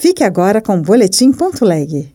Fique agora com o Boletim.leg.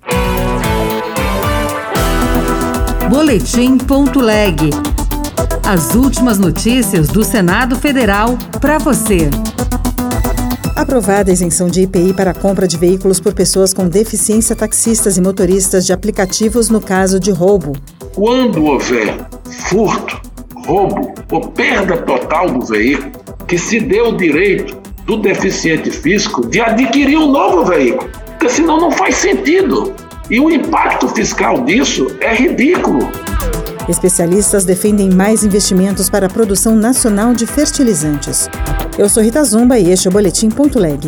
Boletim.leg. As últimas notícias do Senado Federal para você. Aprovada a isenção de IPI para a compra de veículos por pessoas com deficiência, taxistas e motoristas de aplicativos no caso de roubo. Quando houver furto, roubo ou perda total do veículo, que se dê o direito do deficiente físico de adquirir um novo veículo, porque senão não faz sentido. E o impacto fiscal disso é ridículo. Especialistas defendem mais investimentos para a produção nacional de fertilizantes. Eu sou Rita Zumba e este é o Boletim.leg.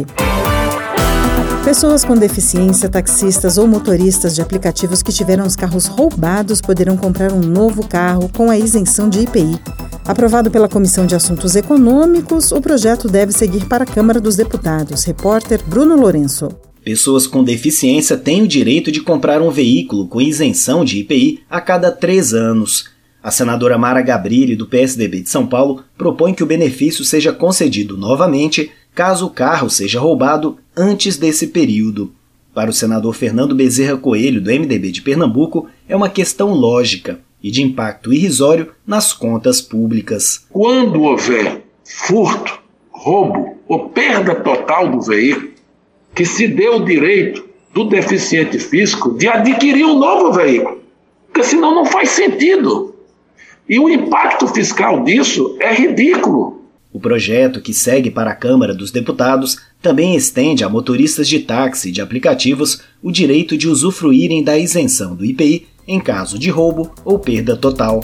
Pessoas com deficiência, taxistas ou motoristas de aplicativos que tiveram os carros roubados poderão comprar um novo carro com a isenção de IPI. Aprovado pela Comissão de Assuntos Econômicos, o projeto deve seguir para a Câmara dos Deputados. Repórter Bruno Lourenço. Pessoas com deficiência têm o direito de comprar um veículo com isenção de IPI a cada 3 anos. A senadora Mara Gabrilli, do PSDB de São Paulo, propõe que o benefício seja concedido novamente caso o carro seja roubado antes desse período. Para o senador Fernando Bezerra Coelho, do MDB de Pernambuco, é uma questão lógica e de impacto irrisório nas contas públicas. Quando houver furto, roubo ou perda total do veículo, que se dê o direito do deficiente físico de adquirir um novo veículo, porque senão não faz sentido. E o impacto fiscal disso é ridículo. O projeto, que segue para a Câmara dos Deputados, também estende a motoristas de táxi e de aplicativos o direito de usufruírem da isenção do IPI em caso de roubo ou perda total.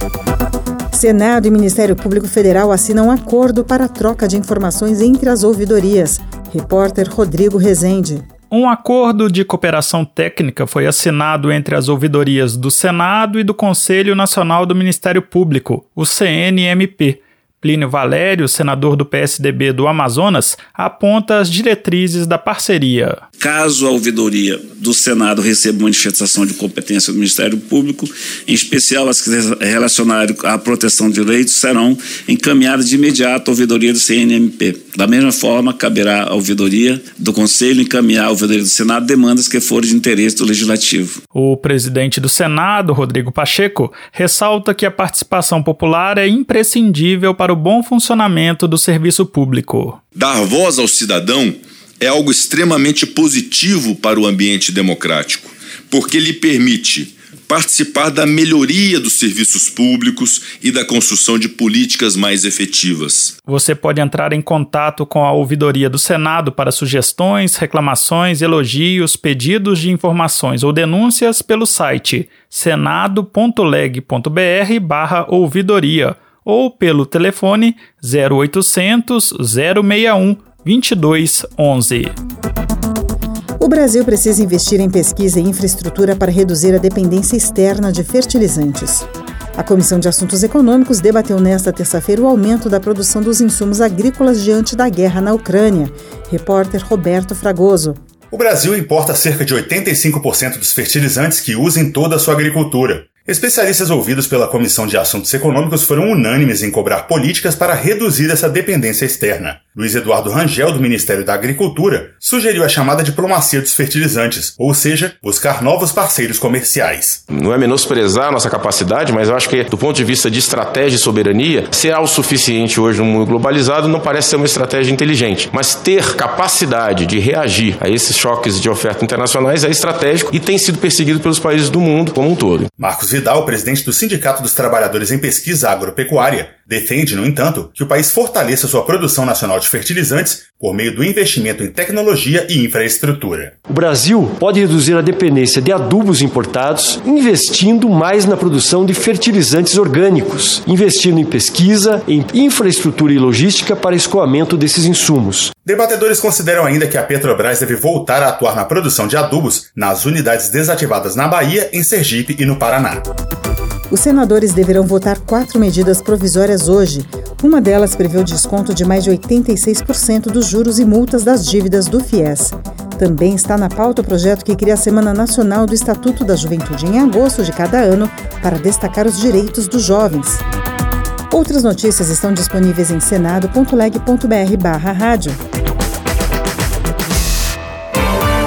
Senado e Ministério Público Federal assinam um acordo para a troca de informações entre as ouvidorias. Repórter Rodrigo Rezende. Um acordo de cooperação técnica foi assinado entre as ouvidorias do Senado e do Conselho Nacional do Ministério Público, o CNMP. Plínio Valério, senador do PSDB do Amazonas, aponta as diretrizes da parceria. Caso a ouvidoria do Senado receba manifestação de competência do Ministério Público, em especial as que relacionarem à proteção de direitos, serão encaminhadas de imediato à ouvidoria do CNMP. Da mesma forma, caberá à ouvidoria do Conselho encaminhar à ouvidoria do Senado demandas que forem de interesse do Legislativo. O presidente do Senado, Rodrigo Pacheco, ressalta que a participação popular é imprescindível para o bom funcionamento do serviço público. Dar voz ao cidadão é algo extremamente positivo para o ambiente democrático, porque lhe permite participar da melhoria dos serviços públicos e da construção de políticas mais efetivas. Você pode entrar em contato com a ouvidoria do Senado para sugestões, reclamações, elogios, pedidos de informações ou denúncias pelo site senado.leg.br/ouvidoria ou pelo telefone 0800 061 2211. O Brasil precisa investir em pesquisa e infraestrutura para reduzir a dependência externa de fertilizantes. A Comissão de Assuntos Econômicos debateu nesta terça-feira o aumento da produção dos insumos agrícolas diante da guerra na Ucrânia. Repórter Roberto Fragoso. O Brasil importa cerca de 85% dos fertilizantes que usa em toda a sua agricultura. Especialistas ouvidos pela Comissão de Assuntos Econômicos foram unânimes em cobrar políticas para reduzir essa dependência externa. Luiz Eduardo Rangel, do Ministério da Agricultura, sugeriu a chamada diplomacia dos fertilizantes, ou seja, buscar novos parceiros comerciais. Não é menosprezar a nossa capacidade, mas eu acho que, do ponto de vista de estratégia e soberania, ser autossuficiente hoje no mundo globalizado não parece ser uma estratégia inteligente. Mas ter capacidade de reagir a esses choques de oferta internacionais é estratégico e tem sido perseguido pelos países do mundo como um todo. Marcos Vidal, presidente do Sindicato dos Trabalhadores em Pesquisa Agropecuária, defende, no entanto, que o país fortaleça sua produção nacional de fertilizantes por meio do investimento em tecnologia e infraestrutura. O Brasil pode reduzir a dependência de adubos importados investindo mais na produção de fertilizantes orgânicos, investindo em pesquisa, em infraestrutura e logística para escoamento desses insumos. Debatedores consideram ainda que a Petrobras deve voltar a atuar na produção de adubos nas unidades desativadas na Bahia, em Sergipe e no Paraná. Os senadores deverão votar 4 medidas provisórias hoje. Uma delas prevê o desconto de mais de 86% dos juros e multas das dívidas do FIES. Também está na pauta o projeto que cria a Semana Nacional do Estatuto da Juventude em agosto de cada ano para destacar os direitos dos jovens. Outras notícias estão disponíveis em senado.leg.br/rádio.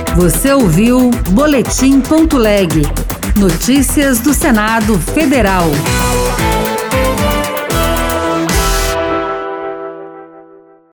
Você ouviu Boletim.leg. Notícias do Senado Federal.